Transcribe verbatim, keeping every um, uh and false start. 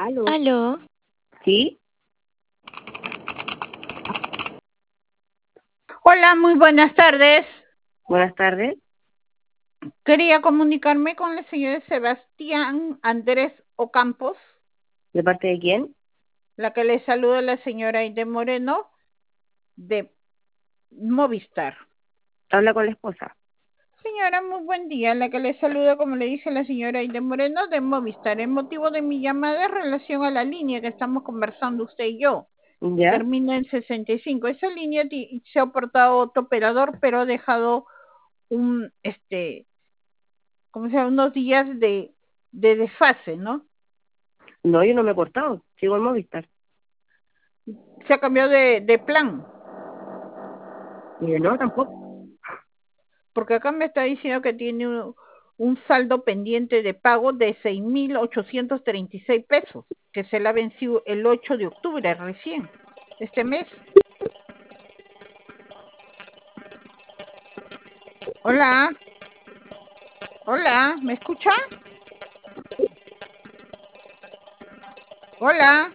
Aló. Aló, ¿Sí? Hola, muy buenas tardes. Buenas tardes. Quería comunicarme con el señor Sebastián Andrés Ocampos, ¿De parte de quién? la que le saluda la señora Aide Moreno de Movistar. Habla con la esposa. Señora, muy buen día. La que le saluda, como le dije, la señora Aide Moreno de Movistar. El motivo de mi llamada es en relación a la línea que estamos conversando usted y yo. ¿Ya? Termina en sesenta y cinco. Esa línea se ha portado otro operador, pero ha dejado un, este, como sea, unos días de, de desfase, ¿no? No, yo no me he cortado. Sigo en Movistar. Se ha cambiado de, de plan. Y no, tampoco. Porque acá me está diciendo que tiene un, un saldo pendiente de pago de seis mil ochocientos treinta y seis pesos, que se la venció el ocho de octubre recién, este mes. Hola. Hola, ¿me escucha? Hola.